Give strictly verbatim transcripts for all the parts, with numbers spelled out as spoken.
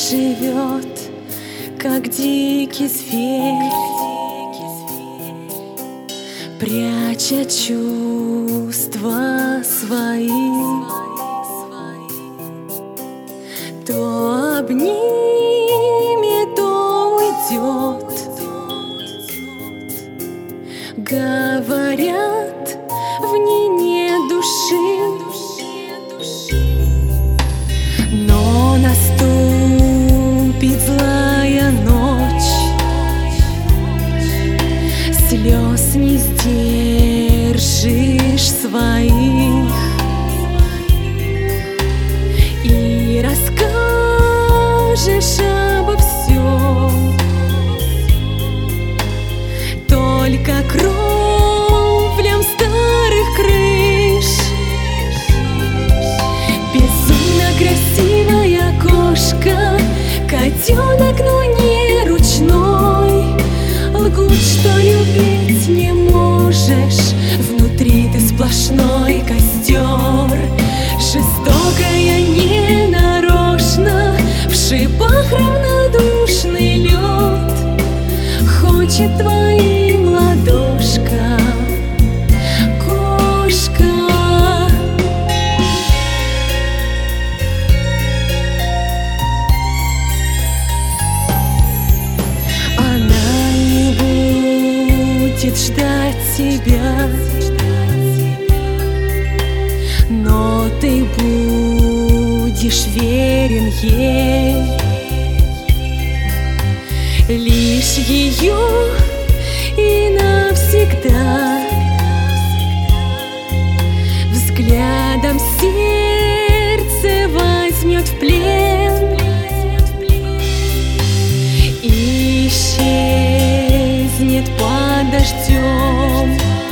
живет, как дикий зверь, пряча чувства свои. То обнимет, то уйдет. Говорят, в ней нет души, но наступит злая ночь, слез не сдержишь своих, и расскажешь обо всем, только кровлям старых крыш. Безумно красивая кошка, котенок, но не ручной. Лгут, что любить не можешь, внутри ты сплошной костер. Жестокая ненарочно, в шипах равнодушный лед, хочет твоим ладошкам кошка. Она не будет ждать тебя, но ты будешь верен ей. Лишь ее и навсегда взглядом сердце возьмет в плен и исчезнет под дождем.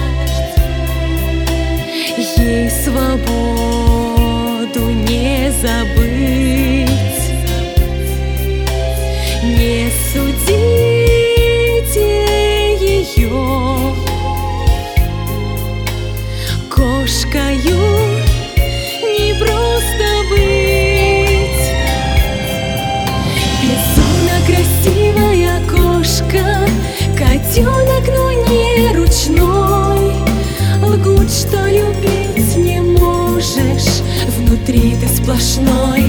Ей свободу не забыть, не судите ее. Кошкою не просто быть. Безумно красивая кошка, котенок, но не ручной. Лгут, что любить не можешь, внутри ты сплошной